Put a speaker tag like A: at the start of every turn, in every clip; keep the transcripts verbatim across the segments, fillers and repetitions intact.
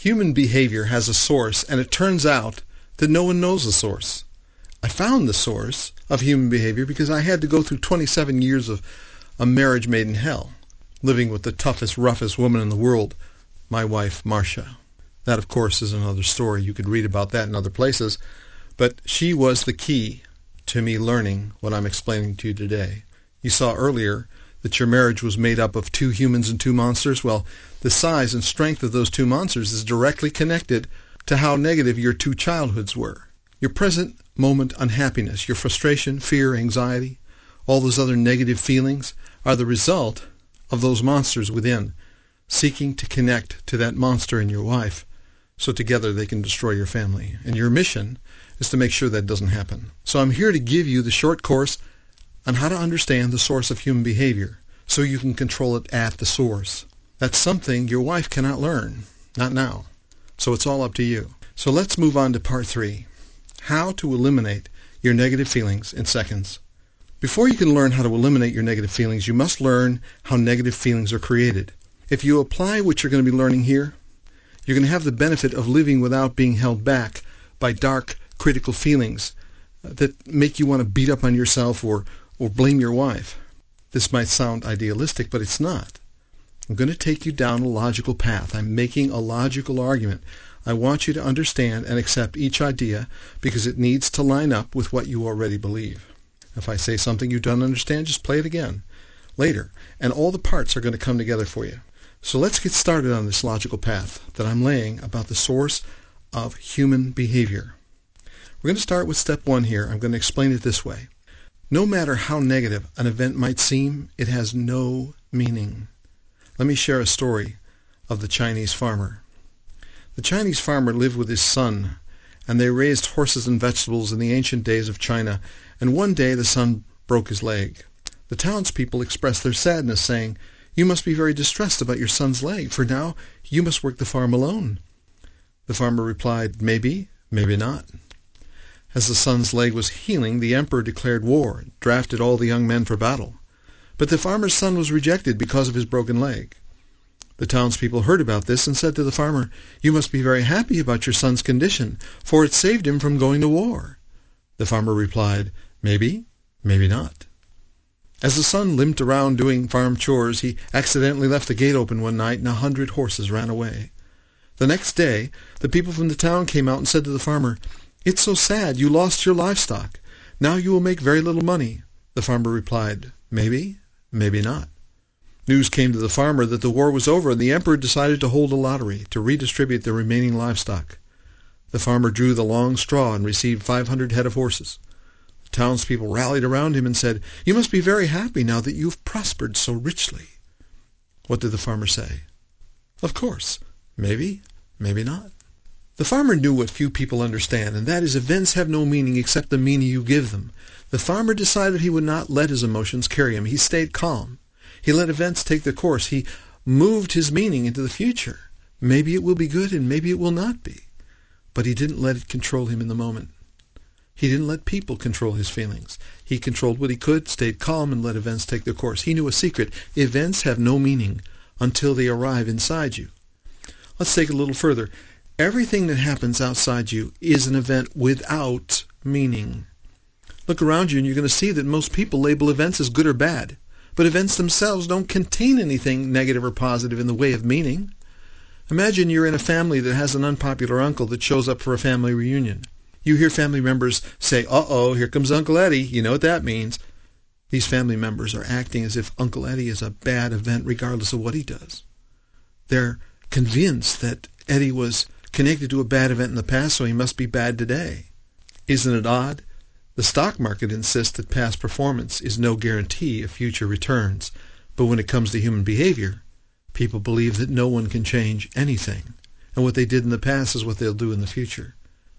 A: Human behavior has a source, and it turns out that no one knows the source. I found the source of human behavior because I had to go through twenty-seven years of a marriage made in hell, living with the toughest, roughest woman in the world, my wife, Marcia. That, of course, is another story. You could read about that in other places. But she was the key to me learning what I'm explaining to you today. You saw earlier that your marriage was made up of two humans and two monsters. Well, the size and strength of those two monsters is directly connected to how negative your two childhoods were. Your present moment unhappiness, your frustration, fear, anxiety, all those other negative feelings are the result of those monsters within, seeking to connect to that monster in your wife so together they can destroy your family. And your mission is to make sure that doesn't happen. So I'm here to give you the short course on how to understand the source of human behavior so you can control it at the source. That's something your wife cannot learn, not now. So it's all up to you. So let's move on to part three, how to eliminate your negative feelings in seconds. Before you can learn how to eliminate your negative feelings, you must learn how negative feelings are created. If you apply what you're going to be learning here, you're going to have the benefit of living without being held back by dark, critical feelings that make you want to beat up on yourself or, or blame your wife. This might sound idealistic, but it's not. I'm going to take you down a logical path. I'm making a logical argument. I want you to understand and accept each idea because it needs to line up with what you already believe. If I say something you don't understand, just play it again later, and all the parts are going to come together for you. So let's get started on this logical path that I'm laying about the source of human behavior. We're going to start with step one here. I'm going to explain it this way. No matter how negative an event might seem, it has no meaning. Let me share a story of the Chinese farmer. The Chinese farmer lived with his son, and they raised horses and vegetables in the ancient days of China, and one day the son broke his leg. The townspeople expressed their sadness, saying, "You must be very distressed about your son's leg, for now you must work the farm alone." The farmer replied, "Maybe, maybe not." As the son's leg was healing, the emperor declared war and drafted all the young men for battle. But the farmer's son was rejected because of his broken leg. The townspeople heard about this and said to the farmer, "You must be very happy about your son's condition, for it saved him from going to war." The farmer replied, "Maybe, maybe not." As the son limped around doing farm chores, he accidentally left the gate open one night and a hundred horses ran away. The next day, the people from the town came out and said to the farmer, "It's so sad, you lost your livestock. Now you will make very little money." The farmer replied, "Maybe, maybe not." News came to the farmer that the war was over and the emperor decided to hold a lottery to redistribute the remaining livestock. The farmer drew the long straw and received five hundred head of horses. The townspeople rallied around him and said, "You must be very happy now that you've prospered so richly." What did the farmer say? Of course, maybe, maybe not. The farmer knew what few people understand, and that is events have no meaning except the meaning you give them. The farmer decided he would not let his emotions carry him. He stayed calm. He let events take their course. He moved his meaning into the future. Maybe it will be good and maybe it will not be. But he didn't let it control him in the moment. He didn't let people control his feelings. He controlled what he could, stayed calm, and let events take their course. He knew a secret. Events have no meaning until they arrive inside you. Let's take it a little further. Everything that happens outside you is an event without meaning. Look around you and you're going to see that most people label events as good or bad. But events themselves don't contain anything negative or positive in the way of meaning. Imagine you're in a family that has an unpopular uncle that shows up for a family reunion. You hear family members say, "Uh-oh, here comes Uncle Eddie." You know what that means. These family members are acting as if Uncle Eddie is a bad event regardless of what he does. They're convinced that Eddie was connected to a bad event in the past, so he must be bad today. Isn't it odd? The stock market insists that past performance is no guarantee of future returns, but when it comes to human behavior, people believe that no one can change anything, and what they did in the past is what they'll do in the future.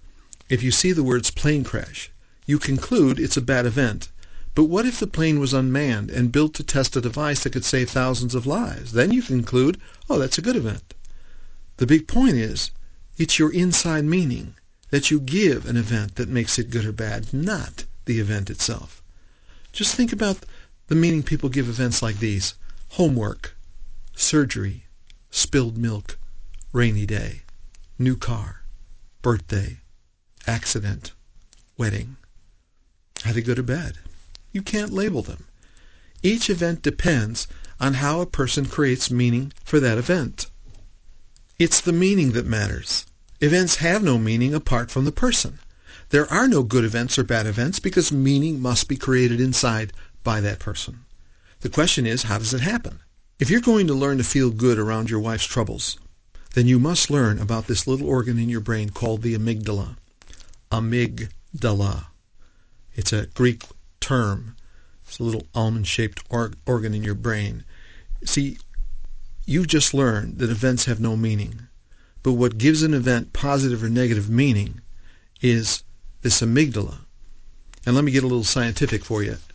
A: If you see the words plane crash, you conclude it's a bad event, but what if the plane was unmanned and built to test a device that could save thousands of lives? Then you conclude, oh, that's a good event. The big point is, it's your inside meaning that you give an event that makes it good or bad, not the event itself. Just think about the meaning people give events like these: homework, surgery, spilled milk, rainy day. new car, birthday, accident, wedding, how to go to bed. You can't label them. Each event depends on how a person creates meaning for that event. It's the meaning that matters. Events have no meaning apart from the person. There are no good events or bad events because meaning must be created inside by that person. The question is, how does it happen? If you're going to learn to feel good around your wife's troubles, then you must learn about this little organ in your brain called the amygdala. Amygdala. It's a Greek term. It's a little almond-shaped org- organ in your brain. See, you just learned that events have no meaning. But what gives an event positive or negative meaning is this amygdala. And let me get a little scientific for you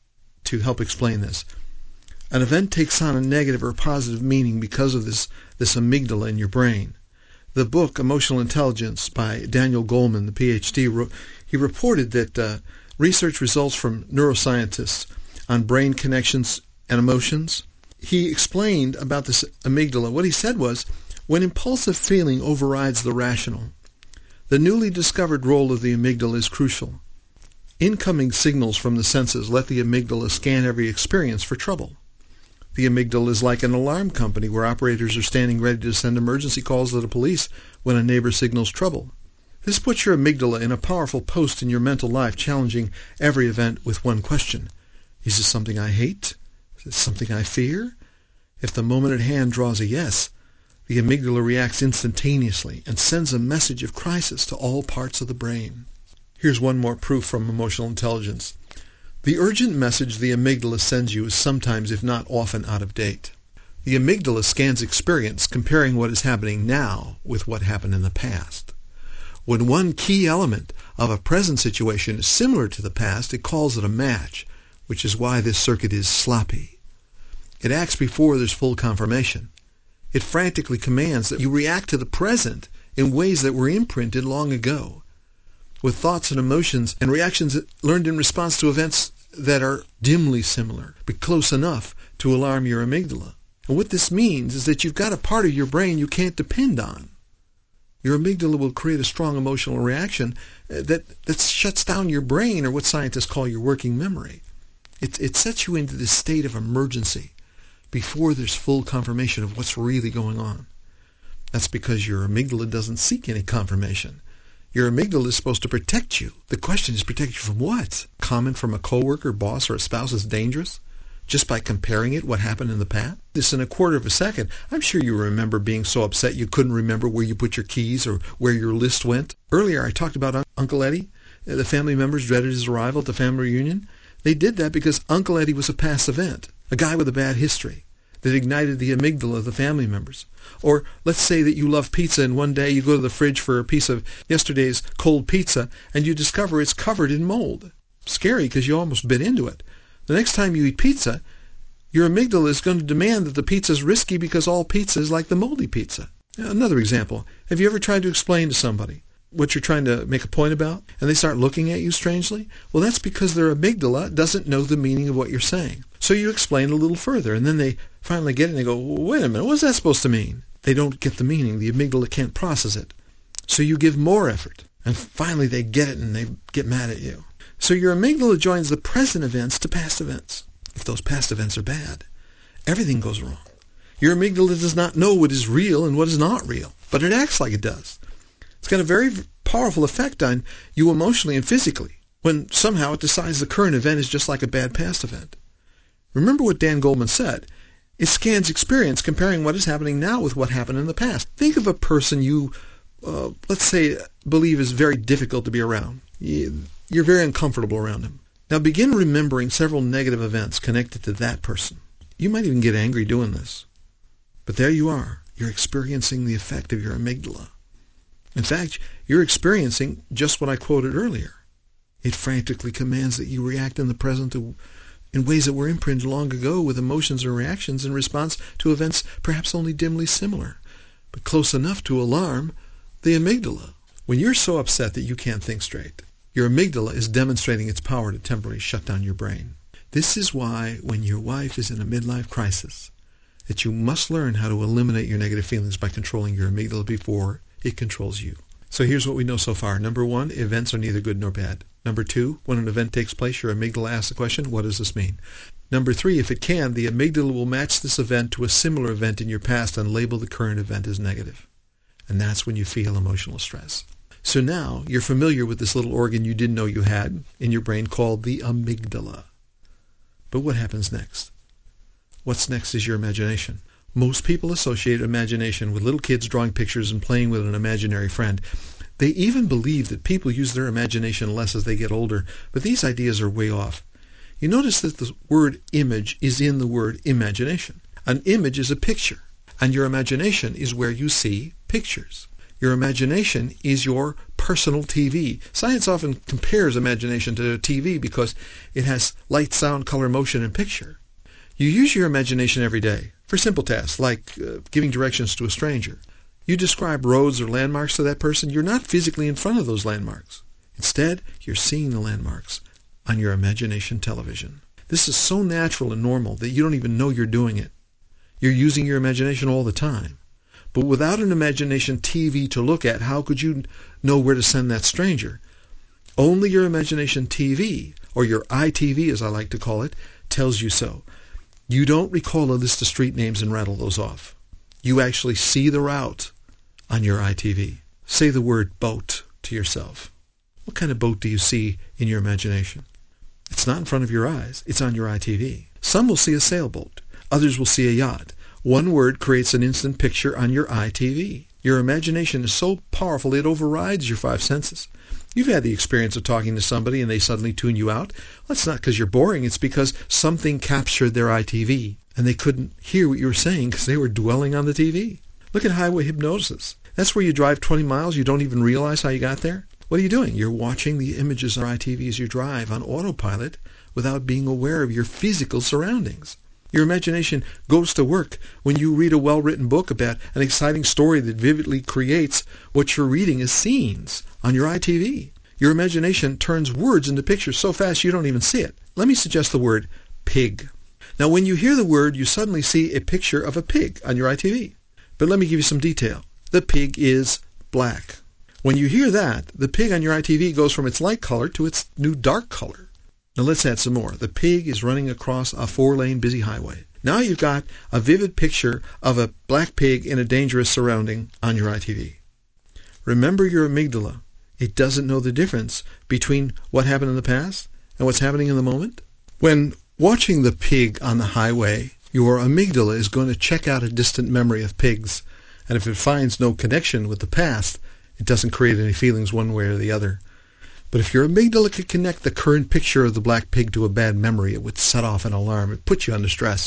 A: to help explain this. An event takes on a negative or positive meaning because of this, this amygdala in your brain. The book, Emotional Intelligence, by Daniel Goleman, the P H D, wrote, he reported that uh, research results from neuroscientists on brain connections and emotions. He explained about this amygdala. What he said was, when impulsive feeling overrides the rational, the newly discovered role of the amygdala is crucial. Incoming signals from the senses let the amygdala scan every experience for trouble. The amygdala is like an alarm company where operators are standing ready to send emergency calls to the police when a neighbor signals trouble. This puts your amygdala in a powerful post in your mental life, challenging every event with one question. Is this something I hate? Is this something I fear? If the moment at hand draws a yes, the amygdala reacts instantaneously and sends a message of crisis to all parts of the brain. Here's one more proof from emotional intelligence. The urgent message the amygdala sends you is sometimes, if not often, out of date. The amygdala scans experience, comparing what is happening now with what happened in the past. When one key element of a present situation is similar to the past, it calls it a match, which is why this circuit is sloppy. It acts before there's full confirmation. It frantically commands that you react to the present in ways that were imprinted long ago, with thoughts and emotions and reactions learned in response to events that are dimly similar, but close enough to alarm your amygdala. And what this means is that you've got a part of your brain you can't depend on. Your amygdala will create a strong emotional reaction that, that shuts down your brain, or what scientists call your working memory. It, it sets you into this state of emergency before there's full confirmation of what's really going on. That's because your amygdala doesn't seek any confirmation. Your amygdala is supposed to protect you. The question is, protect you from what? Comment from a coworker, boss, or a spouse is dangerous? Just by comparing it what happened in the past? This in a quarter of a second. I'm sure you remember being so upset you couldn't remember where you put your keys or where your list went. Earlier I talked about Un- Uncle Eddie. The family members dreaded his arrival at the family reunion. They did that because Uncle Eddie was a past event, a guy with a bad history that ignited the amygdala of the family members. Or let's say that you love pizza and one day you go to the fridge for a piece of yesterday's cold pizza and you discover it's covered in mold. Scary because you almost bit into it. The next time you eat pizza, your amygdala is going to demand that the pizza is risky because all pizza is like the moldy pizza. Another example. Have you ever tried to explain to somebody what you're trying to make a point about and they start looking at you strangely? Well, that's because their amygdala doesn't know the meaning of what you're saying. So you explain a little further and then they finally get it and they go, wait a minute, what's that supposed to mean? They don't get the meaning. The amygdala can't process it. So you give more effort. And finally they get it and they get mad at you. So your amygdala joins the present events to past events. If those past events are bad, everything goes wrong. Your amygdala does not know what is real and what is not real, but it acts like it does. It's got a very powerful effect on you emotionally and physically when somehow it decides the current event is just like a bad past event. Remember what Dan Goleman said. It scans experience, comparing what is happening now with what happened in the past. Think of a person you, uh, let's say, believe is very difficult to be around. You're very uncomfortable around him. Now begin remembering several negative events connected to that person. You might even get angry doing this. But there you are. You're experiencing the effect of your amygdala. In fact, you're experiencing just what I quoted earlier. It frantically commands that you react in the present to in ways that were imprinted long ago with emotions and reactions in response to events perhaps only dimly similar, but close enough to alarm the amygdala. When you're so upset that you can't think straight, your amygdala is demonstrating its power to temporarily shut down your brain. This is why when your wife is in a midlife crisis, that you must learn how to eliminate your negative feelings by controlling your amygdala before it controls you. So here's what we know so far. Number one, events are neither good nor bad. Number two, when an event takes place, your amygdala asks the question, what does this mean? Number three, if it can, the amygdala will match this event to a similar event in your past and label the current event as negative. And that's when you feel emotional stress. So now you're familiar with this little organ you didn't know you had in your brain called the amygdala. But what happens next? What's next is your imagination. Most people associate imagination with little kids drawing pictures and playing with an imaginary friend. They even believe that people use their imagination less as they get older, but these ideas are way off. You notice that the word image is in the word imagination. An image is a picture, and your imagination is where you see pictures. Your imagination is your personal T V. Science often compares imagination to a T V because it has light, sound, color, motion, and picture. You use your imagination every day for simple tasks like uh, giving directions to a stranger. You describe roads or landmarks to that person. You're not physically in front of those landmarks. Instead, you're seeing the landmarks on your imagination television. This is so natural and normal that you don't even know you're doing it. You're using your imagination all the time. But without an imagination T V to look at, how could you know where to send that stranger? Only your imagination T V, or your I T V as I like to call it, tells you so. You don't recall a list of street names and rattle those off. You actually see the route on your I T V. Say the word boat to yourself. What kind of boat do you see in your imagination? It's not in front of your eyes. It's on your I T V. Some will see a sailboat. Others will see a yacht. One word creates an instant picture on your I T V. Your imagination is so powerful it overrides your five senses. You've had the experience of talking to somebody and they suddenly tune you out. Well, that's not because you're boring. It's because something captured their I T V and they couldn't hear what you were saying because they were dwelling on the T V. Look at highway hypnosis. That's where you drive twenty miles. You don't even realize how you got there. What are you doing? You're watching the images on I T V as you drive on autopilot without being aware of your physical surroundings. Your imagination goes to work when you read a well-written book about an exciting story that vividly creates what you're reading as scenes on your I T V. Your imagination turns words into pictures so fast you don't even see it. Let me suggest the word pig. Now, when you hear the word, you suddenly see a picture of a pig on your I T V. But let me give you some detail. The pig is black. When you hear that, the pig on your I T V goes from its light color to its new dark color. Now let's add some more. The pig is running across a four-lane busy highway. Now you've got a vivid picture of a black pig in a dangerous surrounding on your I T V. Remember your amygdala. It doesn't know the difference between what happened in the past and what's happening in the moment. When watching the pig on the highway, your amygdala is going to check out a distant memory of pigs. And if it finds no connection with the past, it doesn't create any feelings one way or the other. But if your amygdala could connect the current picture of the black pig to a bad memory, it would set off an alarm. It would put you under stress.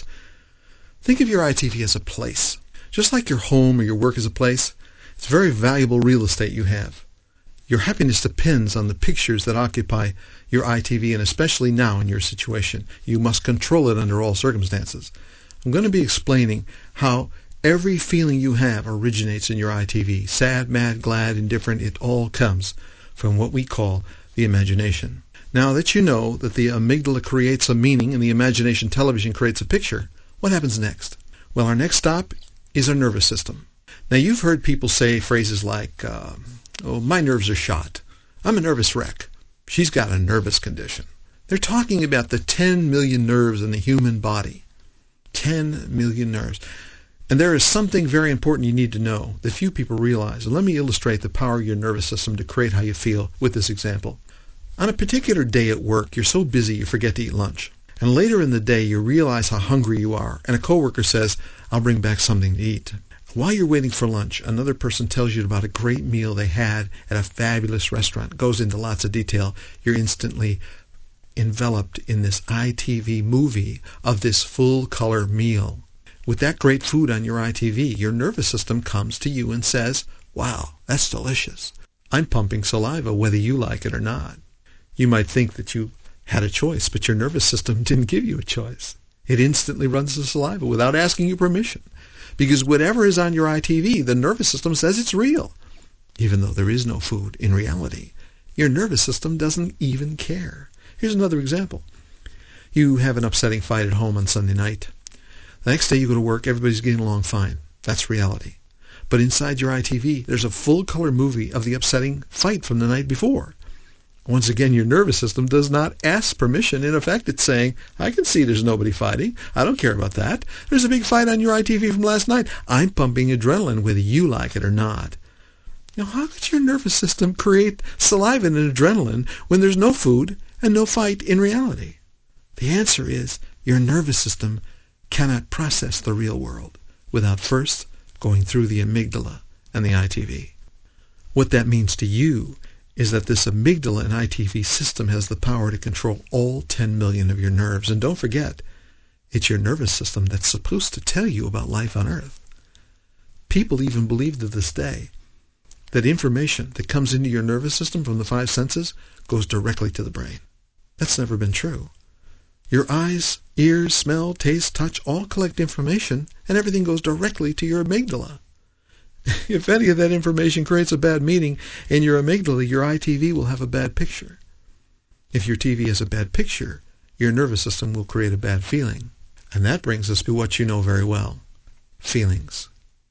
A: Think of your I T V as a place. Just like your home or your work is a place, it's very valuable real estate you have. Your happiness depends on the pictures that occupy your I T V, and especially now in your situation. You must control it under all circumstances. I'm going to be explaining how every feeling you have originates in your I T V. Sad, mad, glad, indifferent, it all comes from what we call the imagination. Now that you know that the amygdala creates a meaning and the imagination television creates a picture, what happens next? Well, our next stop is our nervous system. Now you've heard people say phrases like, uh, oh, my nerves are shot. I'm a nervous wreck. She's got a nervous condition. They're talking about the ten million nerves in the human body. ten million nerves. And there is something very important you need to know that few people realize. And let me illustrate the power of your nervous system to create how you feel with this example. On a particular day at work, you're so busy you forget to eat lunch. And later in the day, you realize how hungry you are. And a coworker says, I'll bring back something to eat. While you're waiting for lunch, another person tells you about a great meal they had at a fabulous restaurant. Goes into lots of detail. You're instantly enveloped in this I T V movie of this full-color meal. With that great food on your I T V, your nervous system comes to you and says, wow, that's delicious. I'm pumping saliva whether you like it or not. You might think that you had a choice, but your nervous system didn't give you a choice. It instantly runs the saliva without asking you permission. Because whatever is on your I T V, the nervous system says it's real. Even though there is no food in reality, your nervous system doesn't even care. Here's another example. You have an upsetting fight at home on Sunday night. The next day you go to work, everybody's getting along fine. That's reality. But inside your I T V, there's a full-color movie of the upsetting fight from the night before. Once again, your nervous system does not ask permission. In effect, it's saying, I can see there's nobody fighting. I don't care about that. There's a big fight on your I T V from last night. I'm pumping adrenaline whether you like it or not. Now, how could your nervous system create saliva and adrenaline when there's no food and no fight in reality? The answer is your nervous system cannot process the real world without first going through the amygdala and the I T V. What that means to you is that this amygdala and I T V system has the power to control all ten million of your nerves. And don't forget, it's your nervous system that's supposed to tell you about life on Earth. People even believe to this day that information that comes into your nervous system from the five senses goes directly to the brain. That's never been true. Your eyes, ears, smell, taste, touch all collect information, and everything goes directly to your amygdala. If any of that information creates a bad meaning in your amygdala, your I T V will have a bad picture. If your T V has a bad picture, your nervous system will create a bad feeling. And that brings us to what you know very well, feelings.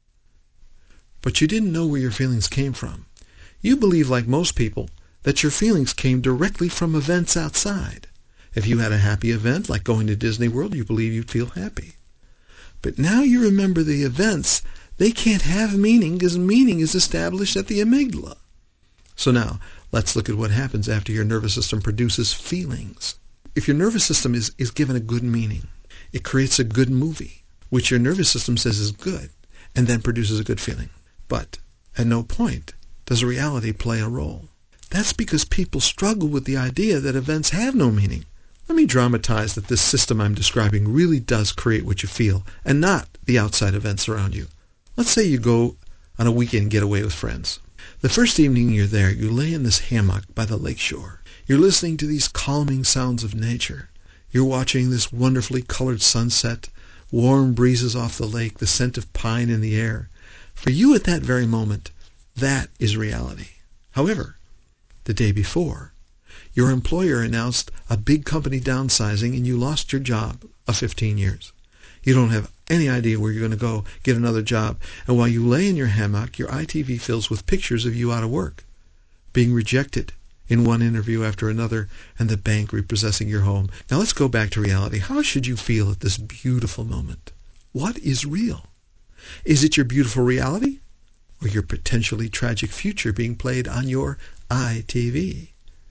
A: But you didn't know where your feelings came from. You believe, like most people, that your feelings came directly from events outside. If you had a happy event, like going to Disney World, you believe you'd feel happy. But now you remember the events. They can't have meaning because meaning is established at the amygdala. So now, let's look at what happens after your nervous system produces feelings. If your nervous system is, is given a good meaning, it creates a good movie, which your nervous system says is good, and then produces a good feeling. But at no point does reality play a role. That's because people struggle with the idea that events have no meaning. Let me dramatize that this system I'm describing really does create what you feel, and not the outside events around you. Let's say you go on a weekend getaway with friends. The first evening you're there, you lay in this hammock by the lakeshore. You're listening to these calming sounds of nature. You're watching this wonderfully colored sunset, warm breezes off the lake, the scent of pine in the air. For you at that very moment, that is reality. However, the day before, your employer announced a big company downsizing and you lost your job of fifteen years. You don't have any idea where you're going to go get another job. And while you lay in your hammock, your I T V fills with pictures of you out of work, being rejected in one interview after another, and the bank repossessing your home. Now let's go back to reality. How should you feel at this beautiful moment? What is real? Is it your beautiful reality or your potentially tragic future being played on your I T V?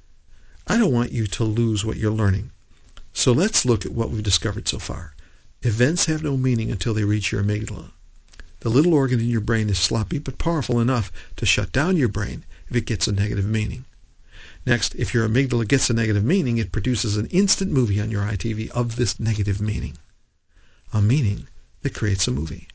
A: I don't want you to lose what you're learning. So let's look at what we've discovered so far. Events have no meaning until they reach your amygdala. The little organ in your brain is sloppy but powerful enough to shut down your brain if it gets a negative meaning. Next, if your amygdala gets a negative meaning, it produces an instant movie on your I T V of this negative meaning. A meaning that creates a movie.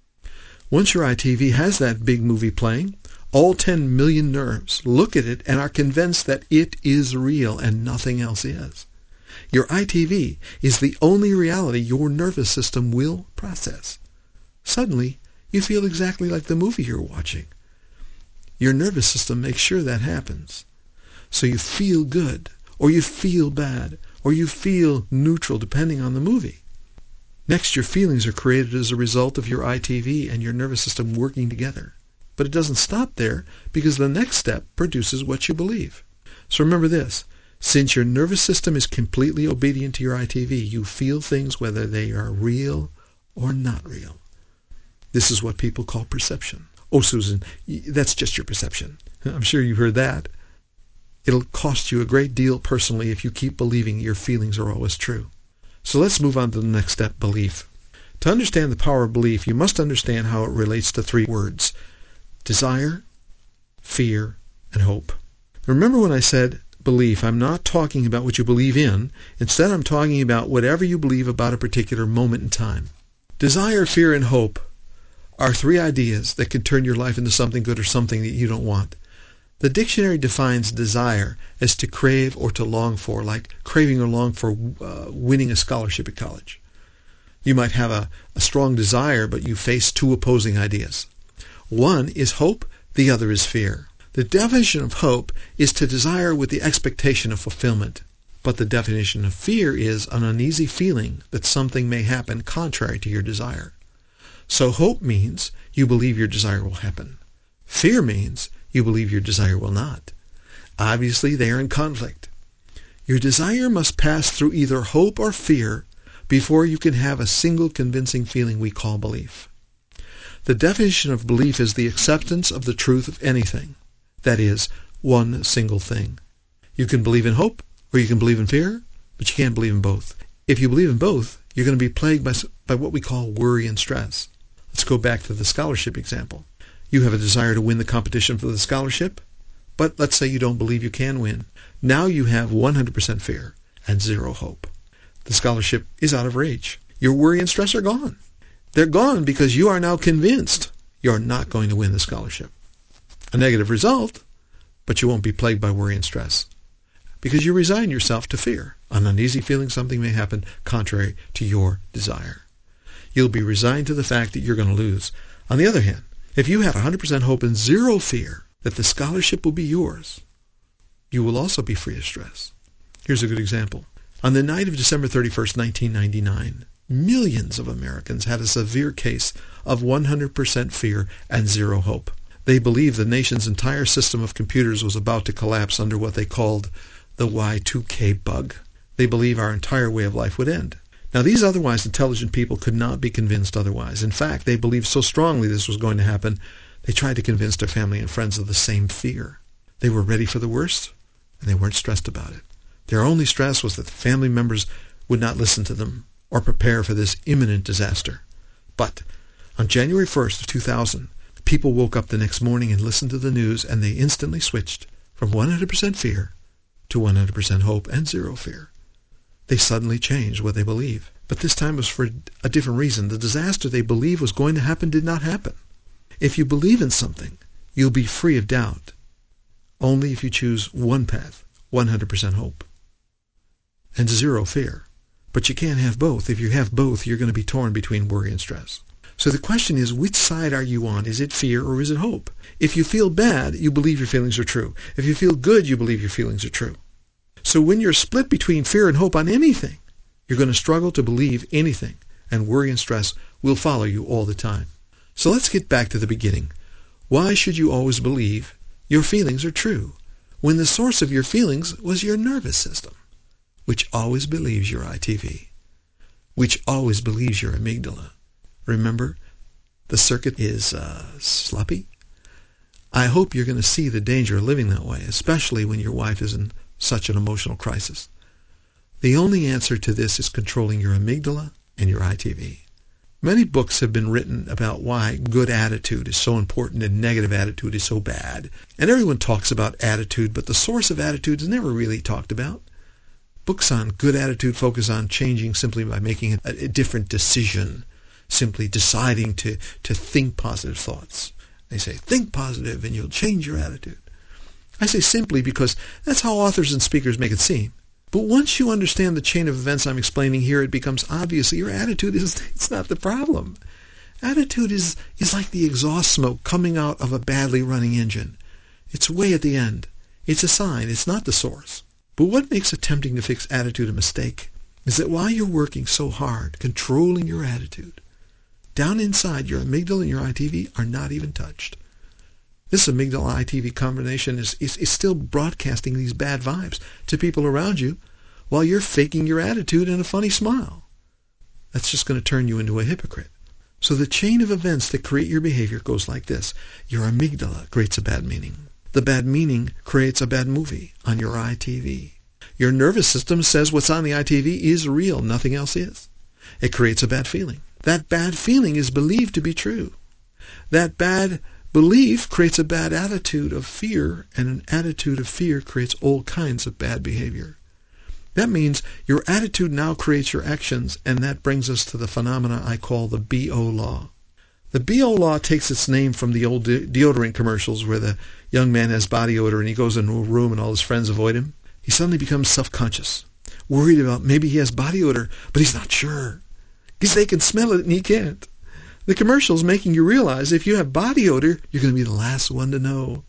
A: Once your I T V has that big movie playing, all ten million nerves look at it and are convinced that it is real and nothing else is. Your I T V is the only reality your nervous system will process. Suddenly, you feel exactly like the movie you're watching. Your nervous system makes sure that happens. So you feel good, or you feel bad, or you feel neutral depending on the movie. Next, your feelings are created as a result of your I T V and your nervous system working together. But it doesn't stop there because the next step produces what you believe. So remember this. Since your nervous system is completely obedient to your I T V, you feel things whether they are real or not real. This is what people call perception. Oh, Susan, that's just your perception. I'm sure you've heard that. It'll cost you a great deal personally if you keep believing your feelings are always true. So let's move on to the next step, belief. To understand the power of belief, you must understand how it relates to three words: desire, fear, and hope. Remember when I said belief, I'm not talking about what you believe in. Instead, I'm talking about whatever you believe about a particular moment in time. Desire, fear, and hope are three ideas that can turn your life into something good or something that you don't want. The dictionary defines desire as to crave or to long for, like craving or long for uh, winning a scholarship at college. You might have a, a strong desire, but you face two opposing ideas. One is hope, the other is fear. The definition of hope is to desire with the expectation of fulfillment, but the definition of fear is an uneasy feeling that something may happen contrary to your desire. So hope means you believe your desire will happen. Fear means you believe your desire will not. Obviously, they are in conflict. Your desire must pass through either hope or fear before you can have a single convincing feeling we call belief. The definition of belief is the acceptance of the truth of anything. That is, one single thing. You can believe in hope or you can believe in fear, but you can't believe in both. If you believe in both, you're going to be plagued by, by what we call worry and stress. Let's go back to the scholarship example. You have a desire to win the competition for the scholarship, but let's say you don't believe you can win. Now you have one hundred percent fear and zero hope. The scholarship is out of reach. Your worry and stress are gone. They're gone because you are now convinced you're not going to win the scholarship. A negative result, but you won't be plagued by worry and stress because you resign yourself to fear, an uneasy feeling something may happen contrary to your desire. You'll be resigned to the fact that you're going to lose. On the other hand, if you have one hundred percent hope and zero fear that the scholarship will be yours, you will also be free of stress. Here's a good example. On the night of December thirty-first, nineteen ninety-nine, millions of Americans had a severe case of one hundred percent fear and zero hope. They believed the nation's entire system of computers was about to collapse under what they called the Y two K bug. They believed our entire way of life would end. Now, these otherwise intelligent people could not be convinced otherwise. In fact, they believed so strongly this was going to happen, they tried to convince their family and friends of the same fear. They were ready for the worst, and they weren't stressed about it. Their only stress was that the family members would not listen to them or prepare for this imminent disaster. But on January first of two thousand, people woke up the next morning and listened to the news, and they instantly switched from one hundred percent fear to one hundred percent hope and zero fear. They suddenly changed what they believe. But this time was for a different reason. The disaster they believed was going to happen did not happen. If you believe in something, you'll be free of doubt. Only if you choose one path, one hundred percent hope, and zero fear. But you can't have both. If you have both, you're going to be torn between worry and stress. So the question is, which side are you on? Is it fear or is it hope? If you feel bad, you believe your feelings are true. If you feel good, you believe your feelings are true. So when you're split between fear and hope on anything, you're going to struggle to believe anything, and worry and stress will follow you all the time. So let's get back to the beginning. Why should you always believe your feelings are true when the source of your feelings was your nervous system, which always believes you're I T V, which always believes your amygdala? Remember, the circuit is uh, sloppy. I hope you're going to see the danger of living that way, especially when your wife is in such an emotional crisis. The only answer to this is controlling your amygdala and your I T V. Many books have been written about why good attitude is so important and negative attitude is so bad. And everyone talks about attitude, but the source of attitude is never really talked about. Books on good attitude focus on changing simply by making a, a different decision, simply deciding to, to think positive thoughts. They say, think positive and you'll change your attitude. I say simply because that's how authors and speakers make it seem. But once you understand the chain of events I'm explaining here, it becomes obvious that your attitude is it's not the problem. Attitude is, is like the exhaust smoke coming out of a badly running engine. It's way at the end. It's a sign. It's not the source. But what makes attempting to fix attitude a mistake is that while you're working so hard, controlling your attitude, down inside your amygdala and your I T V are not even touched. This amygdala-I T V combination is, is, is still broadcasting these bad vibes to people around you while you're faking your attitude and a funny smile. That's just going to turn you into a hypocrite. So the chain of events that create your behavior goes like this. Your amygdala creates a bad meaning. The bad meaning creates a bad movie on your I T V. Your nervous system says what's on the I T V is real, nothing else is. It creates a bad feeling. That bad feeling is believed to be true. That bad belief creates a bad attitude of fear, and an attitude of fear creates all kinds of bad behavior. That means your attitude now creates your actions, and that brings us to the phenomena I call the B O law. The B O law takes its name from the old de- deodorant commercials where the young man has body odor and he goes into a room and all his friends avoid him. He suddenly becomes self-conscious, worried about maybe he has body odor, but he's not sure because they can smell it and he can't. The commercial's making you realize if you have body odor, you're going to be the last one to know.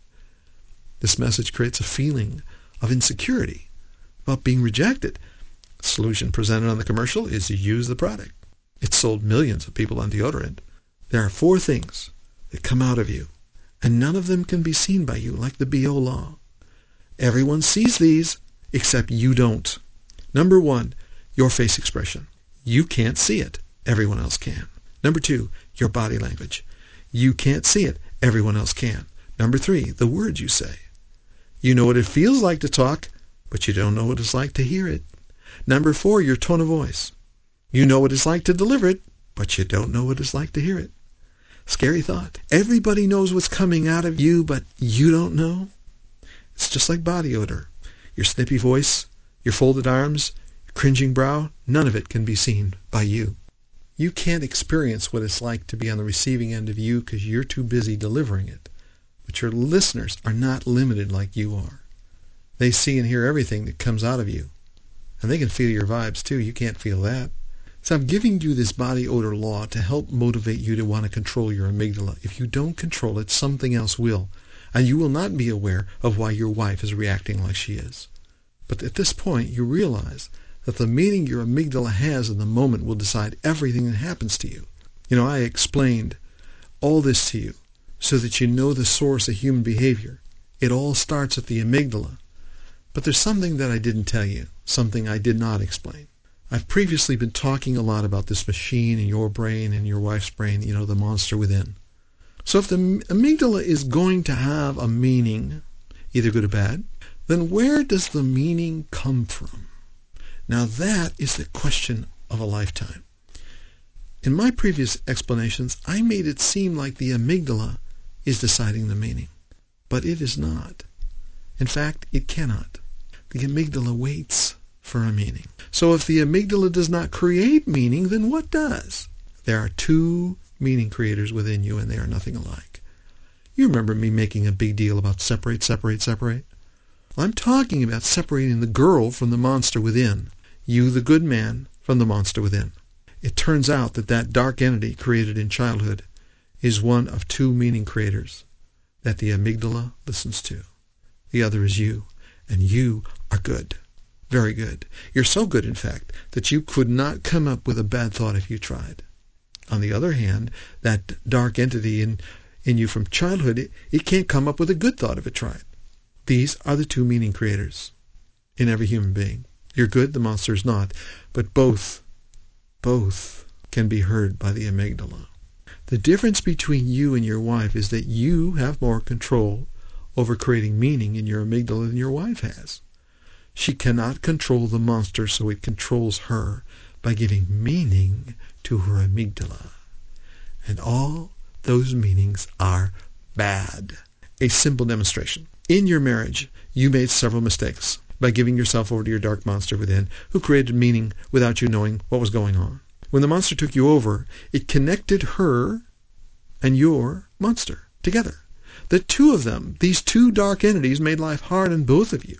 A: This message creates a feeling of insecurity about being rejected. The solution presented on the commercial is to use the product. It sold millions of people on deodorant, There are four things that come out of you, and none of them can be seen by you, like the B O law. Everyone sees these, except you don't. Number one, your face expression. You can't see it. Everyone else can. Number two, your body language. You can't see it. Everyone else can. Number three, the words you say. You know what it feels like to talk, but you don't know what it's like to hear it. Number four, your tone of voice. You know what it's like to deliver it, but you don't know what it's like to hear it. Scary thought. Everybody knows what's coming out of you, but you don't know. It's just like body odor. Your snippy voice, your folded arms, your cringing brow, none of it can be seen by you. You can't experience what it's like to be on the receiving end of you because you're too busy delivering it. But your listeners are not limited like you are. They see and hear everything that comes out of you. And they can feel your vibes too. You can't feel that. So I'm giving you this body odor law to help motivate you to want to control your amygdala. If you don't control it, something else will. And you will not be aware of why your wife is reacting like she is. But at this point, you realize that the meaning your amygdala has in the moment will decide everything that happens to you. You know, I explained all this to you so that you know the source of human behavior. It all starts at the amygdala. But there's something that I didn't tell you, something I did not explain. I've previously been talking a lot about this machine in your brain and your wife's brain, you know, the monster within. So if the amygdala is going to have a meaning, either good or bad, then where does the meaning come from? Now that is the question of a lifetime. In my previous explanations, I made it seem like the amygdala is deciding the meaning, but it is not. In fact, it cannot. The amygdala waits for a meaning. So if the amygdala does not create meaning, then what does? There are two meaning creators within you, and they are nothing alike. You remember me making a big deal about separate, separate, separate? Well, I'm talking about separating the girl from the monster within, you, the good man, from the monster within. It turns out that that dark entity created in childhood is one of two meaning creators that the amygdala listens to. The other is you, and you are good. Very good. You're so good, in fact, that you could not come up with a bad thought if you tried. On the other hand, that dark entity in, in you from childhood, it, it can't come up with a good thought if it tried. These are the two meaning creators in every human being. You're good, the monster is not. But both, both can be heard by the amygdala. The difference between you and your wife is that you have more control over creating meaning in your amygdala than your wife has. She cannot control the monster, so it controls her by giving meaning to her amygdala. And all those meanings are bad. A simple demonstration. In your marriage, you made several mistakes by giving yourself over to your dark monster within, who created meaning without you knowing what was going on. When the monster took you over, it connected her and your monster together. The two of them, these two dark entities, made life hard on both of you.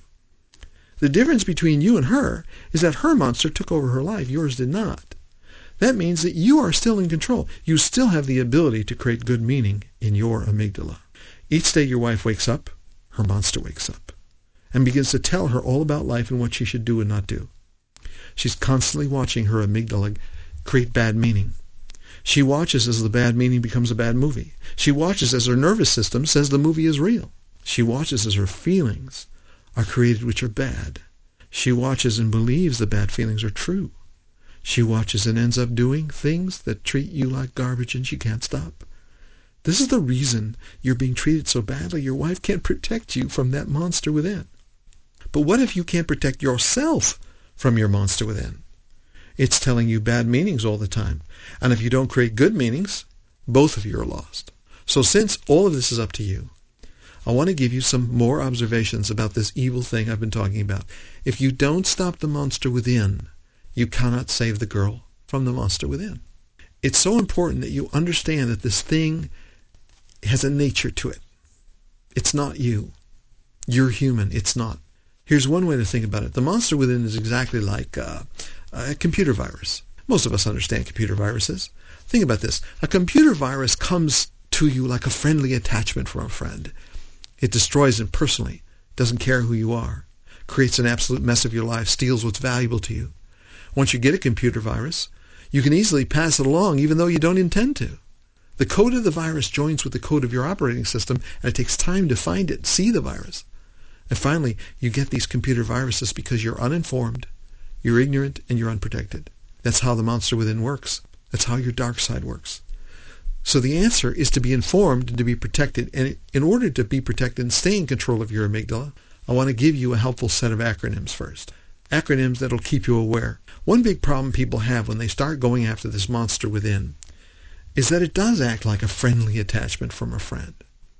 A: The difference between you and her is that her monster took over her life, yours did not. That means that you are still in control. You still have the ability to create good meaning in your amygdala. Each day your wife wakes up, her monster wakes up, and begins to tell her all about life and what she should do and not do. She's constantly watching her amygdala create bad meaning. She watches as the bad meaning becomes a bad movie. She watches as her nervous system says the movie is real. She watches as her feelings are created which are bad. She watches and believes the bad feelings are true. She watches and ends up doing things that treat you like garbage and she can't stop. This is the reason you're being treated so badly. Your wife can't protect you from that monster within. But what if you can't protect yourself from your monster within? It's telling you bad meanings all the time. And if you don't create good meanings, both of you are lost. So since all of this is up to you, I want to give you some more observations about this evil thing I've been talking about. If you don't stop the monster within, you cannot save the girl from the monster within. It's so important that you understand that this thing has a nature to it. It's not you. You're human. It's not. Here's one way to think about it. The monster within is exactly like uh, a computer virus. Most of us understand computer viruses. Think about this. A computer virus comes to you like a friendly attachment from a friend. It destroys impersonally, doesn't care who you are, creates an absolute mess of your life, steals what's valuable to you. Once you get a computer virus, you can easily pass it along even though you don't intend to. The code of the virus joins with the code of your operating system, and it takes time to find it and see the virus. And finally, you get these computer viruses because you're uninformed, you're ignorant, and you're unprotected. That's how the monster within works. That's how your dark side works. So the answer is to be informed and to be protected. And in order to be protected and stay in control of your amygdala, I want to give you a helpful set of acronyms first. Acronyms that'll keep you aware. One big problem people have when they start going after this monster within is that it does act like a friendly attachment from a friend.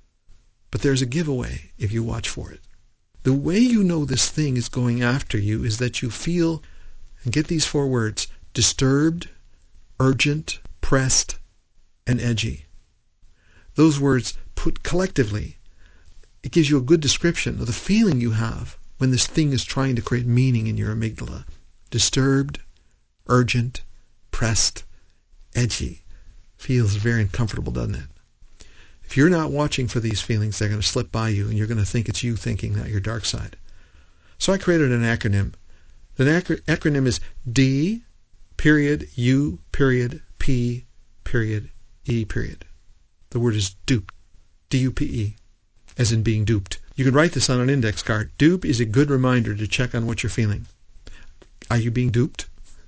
A: But there's a giveaway if you watch for it. The way you know this thing is going after you is that you feel, and get these four words, disturbed, urgent, pressed, and edgy. Those words put collectively, it gives you a good description of the feeling you have when this thing is trying to create meaning in your amygdala. Disturbed, urgent, pressed, edgy. Feels very uncomfortable, doesn't it? If you're not watching for these feelings, they're going to slip by you, and you're going to think it's you thinking, not your dark side. So I created an acronym. The acro- acronym is D, period, U, period, P, period, E, period. The word is dupe. D U P E, as in being duped. You can write this on an index card. Dupe is a good reminder to check on what you're feeling. Are you being duped?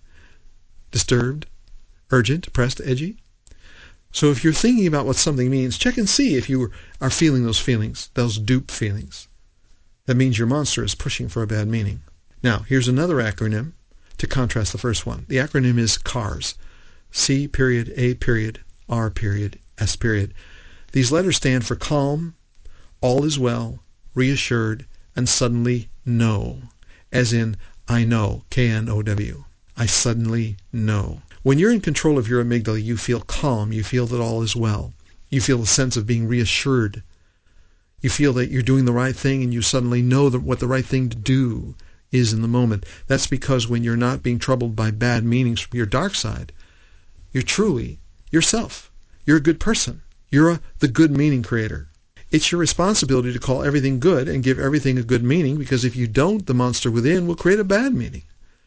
A: Disturbed? Urgent? Pressed? Edgy? So if you're thinking about what something means, check and see if you are feeling those feelings, those dupe feelings. That means your monster is pushing for a bad meaning. Now, here's another acronym to contrast the first one. The acronym is CARS. C period, A period, R period, S period. These letters stand for calm, all is well, reassured, and suddenly know. As in, I know, K N O W. I suddenly know. When you're in control of your amygdala, you feel calm. You feel that all is well. You feel a sense of being reassured. You feel that you're doing the right thing, and you suddenly know that what the right thing to do is in the moment. That's because when you're not being troubled by bad meanings from your dark side, you're truly yourself. You're a good person. You're a, the good meaning creator. It's your responsibility to call everything good and give everything a good meaning, because if you don't, the monster within will create a bad meaning.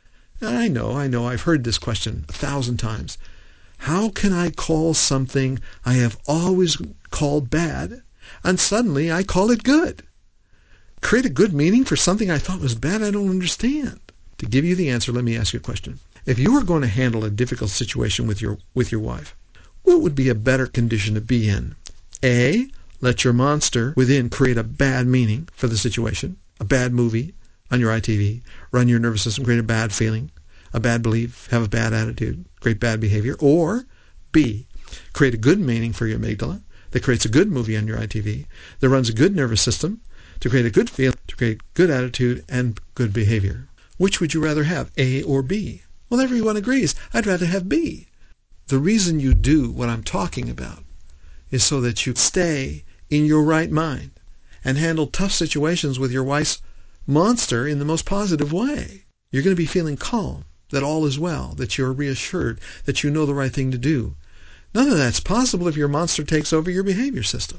A: I know, I know, I've heard this question a thousand times. How can I call something I have always called bad, and suddenly I call it good? Create a good meaning for something I thought was bad? I don't understand. To give you the answer, let me ask you a question. If you were going to handle a difficult situation with your with your wife, what would be a better condition to be in? A, let your monster within create a bad meaning for the situation, a bad movie on your I T V, run your nervous system, create a bad feeling, a bad belief, have a bad attitude, create bad behavior. Or B, create a good meaning for your amygdala that creates a good movie on your I T V, that runs a good nervous system to create a good feeling, to create good attitude and good behavior. Which would you rather have, A or B? Well, everyone agrees, I'd rather have B. The reason you do what I'm talking about is so that you stay in your right mind and handle tough situations with your wife's monster in the most positive way. You're going to be feeling calm, that all is well, that you're reassured, that you know the right thing to do. None of that's possible if your monster takes over your behavior system.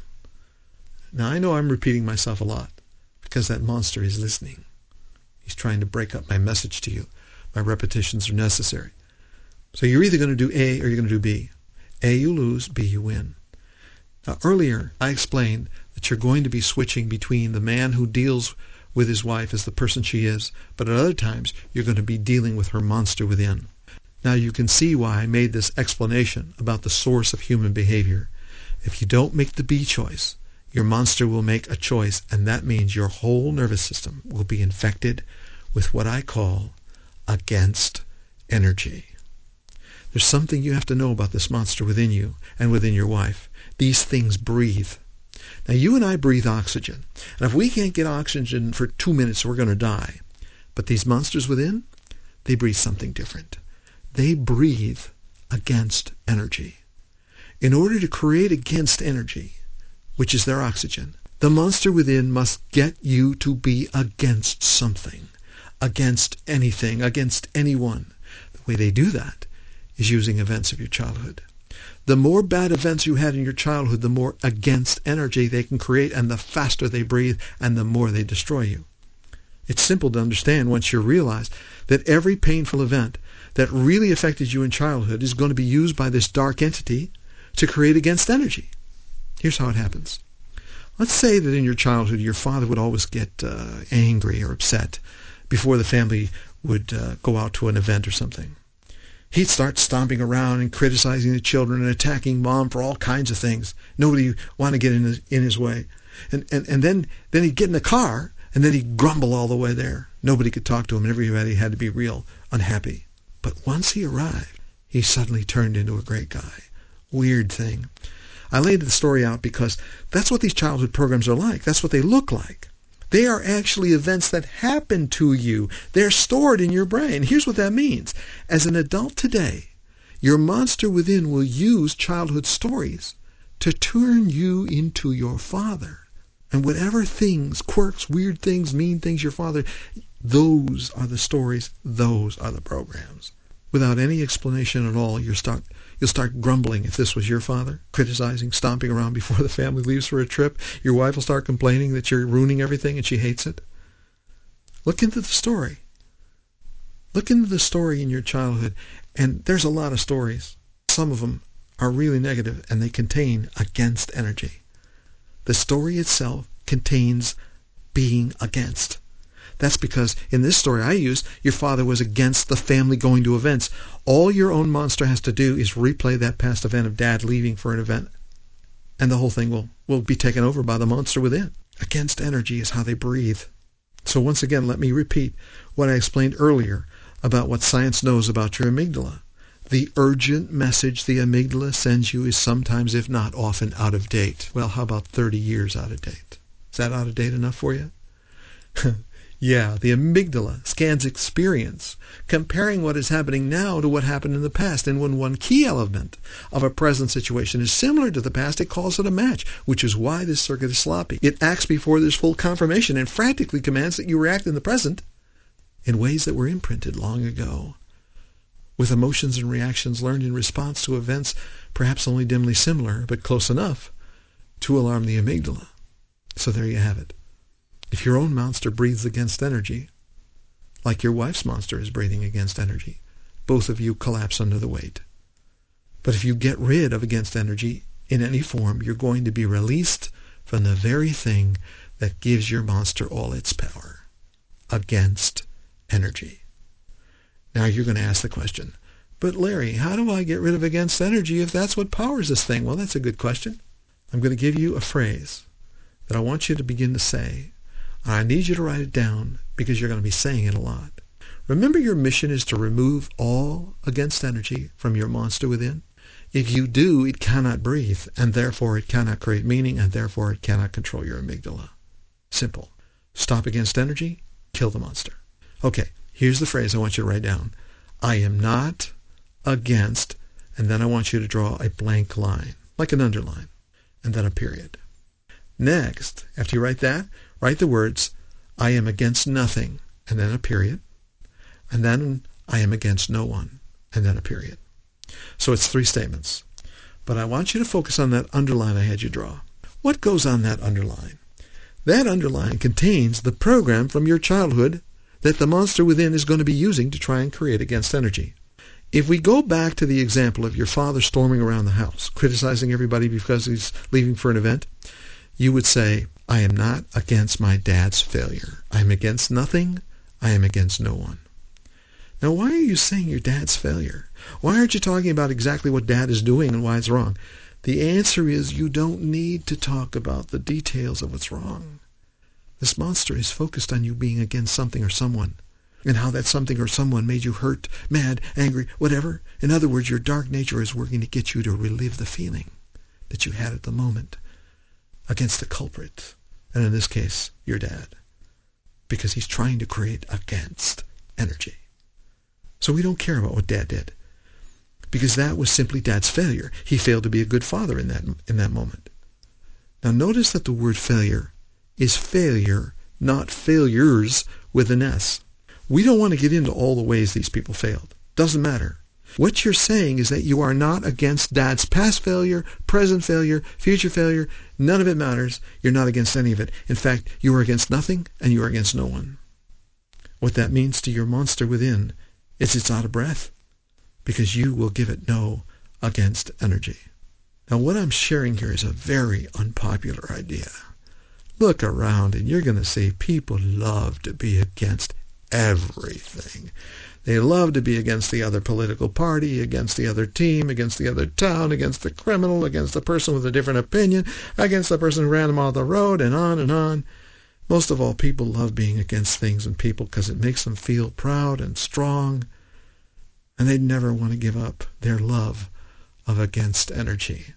A: Now, I know I'm repeating myself a lot because that monster is listening. He's trying to break up my message to you. My repetitions are necessary. So you're either going to do A or you're going to do B. A, you lose. B, you win. Now, earlier, I explained that you're going to be switching between the man who deals with his wife as the person she is, but at other times, you're going to be dealing with her monster within. Now, you can see why I made this explanation about the source of human behavior. If you don't make the B choice, your monster will make a choice, and that means your whole nervous system will be infected with what I call against energy. There's something you have to know about this monster within you and within your wife. These things breathe. Now, you and I breathe oxygen. And if we can't get oxygen for two minutes, we're going to die. But these monsters within, they breathe something different. They breathe against energy. In order to create against energy, which is their oxygen, the monster within must get you to be against something, against anything, against anyone. The way they do that is using events of your childhood. The more bad events you had in your childhood, the more against energy they can create, and the faster they breathe, and the more they destroy you. It's simple to understand once you realize that every painful event that really affected you in childhood is going to be used by this dark entity to create against energy. Here's how it happens. Let's say that in your childhood your father would always get uh, angry or upset before the family would uh, go out to an event or something. He'd start stomping around and criticizing the children and attacking mom for all kinds of things. Nobody wanted to get in his, in his way. And, and, and then, then he'd get in the car and then he'd grumble all the way there. Nobody could talk to him and everybody had to be real unhappy. But once he arrived, he suddenly turned into a great guy. Weird thing. I laid the story out because that's what these childhood programs are like. That's what they look like. They are actually events that happen to you. They're stored in your brain. Here's what that means. As an adult today, your monster within will use childhood stories to turn you into your father. And whatever things, quirks, weird things, mean things your father, those are the stories, those are the programs. Without any explanation at all, you start You'll start grumbling if this was your father, criticizing, stomping around before the family leaves for a trip. Your wife will start complaining that you're ruining everything and she hates it. Look into the story. Look into the story in your childhood, and there's a lot of stories. Some of them are really negative, and they contain against energy. The story itself contains being against. That's because in this story I used, your father was against the family going to events. All your own monster has to do is replay that past event of dad leaving for an event, and the whole thing will, will be taken over by the monster within. Against energy is how they breathe. So once again, let me repeat what I explained earlier about what science knows about your amygdala. The urgent message the amygdala sends you is sometimes, if not often, out of date. Well, how about thirty years out of date? Is that out of date enough for you? Yeah, the amygdala scans experience, comparing what is happening now to what happened in the past. And when one key element of a present situation is similar to the past, it calls it a match, which is why this circuit is sloppy. It acts before there's full confirmation and frantically commands that you react in the present in ways that were imprinted long ago, with emotions and reactions learned in response to events perhaps only dimly similar, but close enough to alarm the amygdala. So there you have it. If your own monster breathes against energy, like your wife's monster is breathing against energy, both of you collapse under the weight. But if you get rid of against energy in any form, you're going to be released from the very thing that gives your monster all its power, against energy. Now you're going to ask the question, but Larry, how do I get rid of against energy if that's what powers this thing? Well, that's a good question. I'm going to give you a phrase that I want you to begin to say. I need you to write it down because you're going to be saying it a lot. Remember, your mission is to remove all against energy from your monster within. If you do, it cannot breathe, and therefore it cannot create meaning, and therefore it cannot control your amygdala. Simple. Stop against energy, kill the monster. Okay, here's the phrase I want you to write down. I am not against, and then I want you to draw a blank line, like an underline, and then a period. Next, after you write that, write the words, I am against nothing, and then a period. And then, I am against no one, and then a period. So it's three statements. But I want you to focus on that underline I had you draw. What goes on that underline? That underline contains the program from your childhood that the monster within is going to be using to try and create against energy. If we go back to the example of your father storming around the house, criticizing everybody because he's leaving for an event, you would say, I am not against my dad's failure. I am against nothing. I am against no one. Now, why are you saying your dad's failure? Why aren't you talking about exactly what dad is doing and why it's wrong? The answer is you don't need to talk about the details of what's wrong. This monster is focused on you being against something or someone, and how that something or someone made you hurt, mad, angry, whatever. In other words, your dark nature is working to get you to relive the feeling that you had at the moment against the culprit, and in this case, your dad, because he's trying to create against energy. So we don't care about what dad did, because that was simply dad's failure. He failed to be a good father in that in that moment. Now notice that the word failure is failure, not failures with an S. We don't want to get into all the ways these people failed. Doesn't matter. What you're saying is that you are not against dad's past failure, present failure, future failure. None of it matters. You're not against any of it. In fact, you are against nothing and you are against no one. What that means to your monster within is it's out of breath because you will give it no against energy. Now, what I'm sharing here is a very unpopular idea. Look around and you're going to see people love to be against everything. They love to be against the other political party, against the other team, against the other town, against the criminal, against the person with a different opinion, against the person who ran them off the road, and on and on. Most of all, people love being against things and people because it makes them feel proud and strong, and they never want to give up their love of against energy.